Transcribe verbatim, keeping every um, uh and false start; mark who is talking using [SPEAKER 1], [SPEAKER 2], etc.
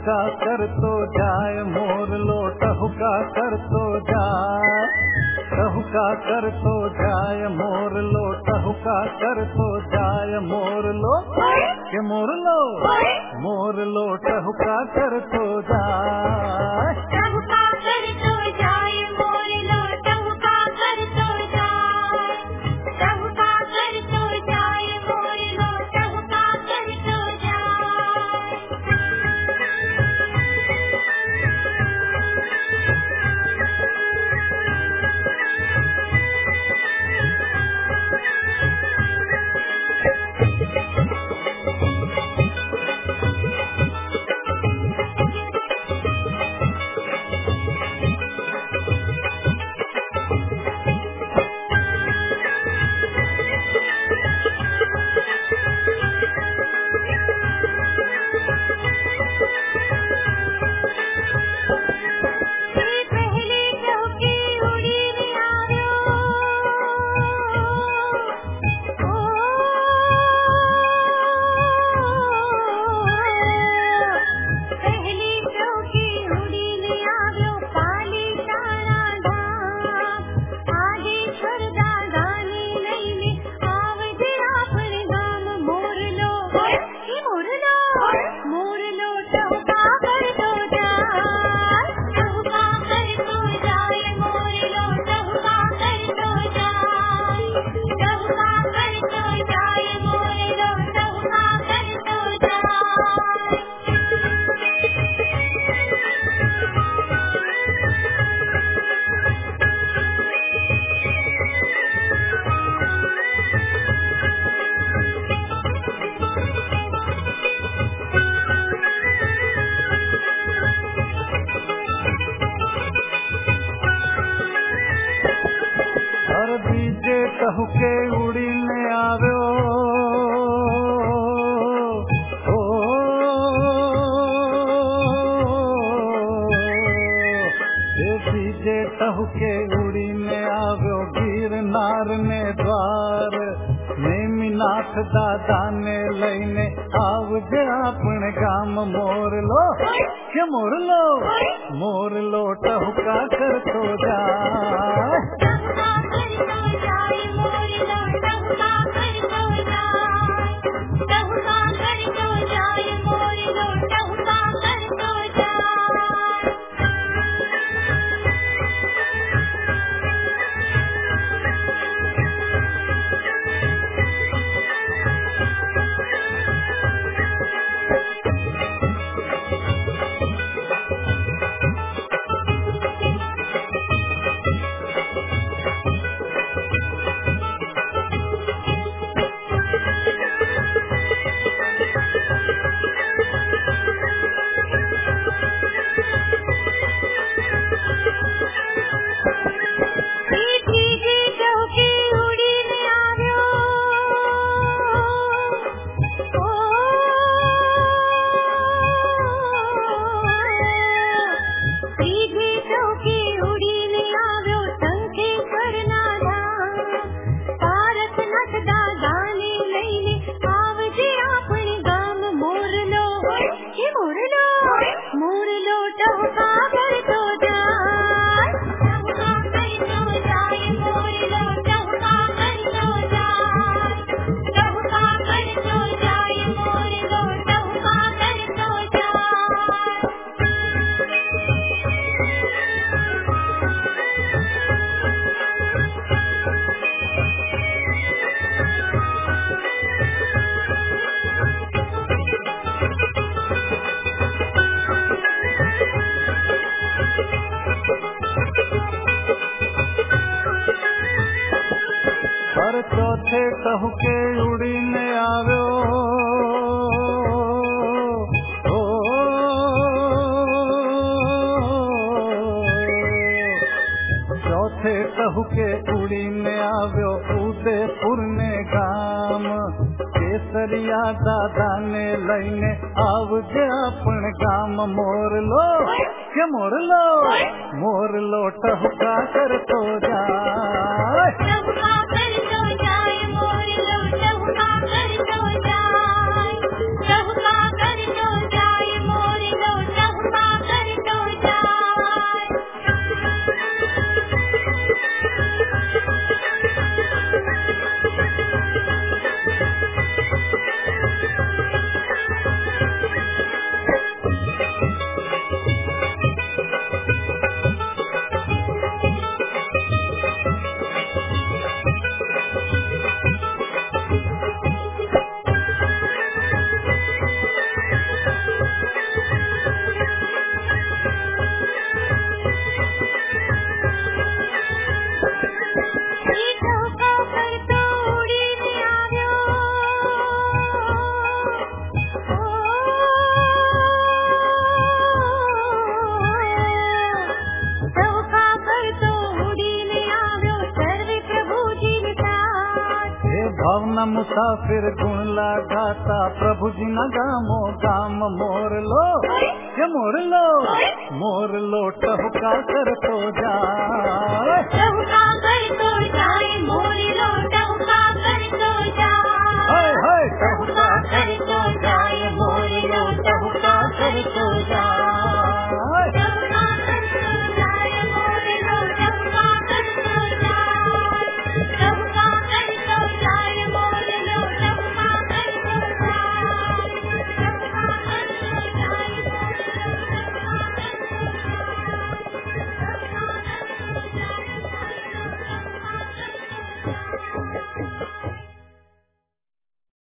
[SPEAKER 1] टहुका कर तो जाए मोर लो, टहुका कर तो जाए, टहुका कर तो जाए मोर लो, टहुका कर तो जाए मोर लो, के मोर लो, मोर लो टहुका कर तो जाए,
[SPEAKER 2] टहुका कर तो जाए मोर लो, टहुका कर तो जाए, टहुका कर तो जाए मोर लो, टहुका कर तो
[SPEAKER 1] टहुके उड़ी में आव्यो, ओ जे टहुके उड़ी में आव्यो, गिरनार ने द्वार नेमिनाथ दादा ने लईने आवजे अपने गाम मोर लो, के मोर लो, मोर लो टहुका कर तो जाए, पर चौथे टहुके उड़ी में आव्यो, ओ चौथे टहुके उड़ी में आव्यो, उदयपुर ने गाम केसरिया दादा ने लईने आवजे अपने गाम मोर लो, के मोर लो, मोर लो टहुका कर तो जाए,
[SPEAKER 2] टहुका कर तो जाए मोर लो,
[SPEAKER 1] मुसाफिर गुण लगाता प्रभु जी न गामो गाम मोर लो ये मोर लो मोर लो टहुका कर तो जाए
[SPEAKER 2] टहुका कर तो जाए मोर लो टहुका कर तो जाए
[SPEAKER 1] हाय हाय
[SPEAKER 2] टहुका कर तो जाए मोर लो टहुका कर तो जाए टहुका कर तो जाए मोर लो टहुका कर तो जाए टहुका कर तो जाए मोर लो टहुका कर तो जाए टहुका कर तो जाए मोर लो टहुका कर तो जाए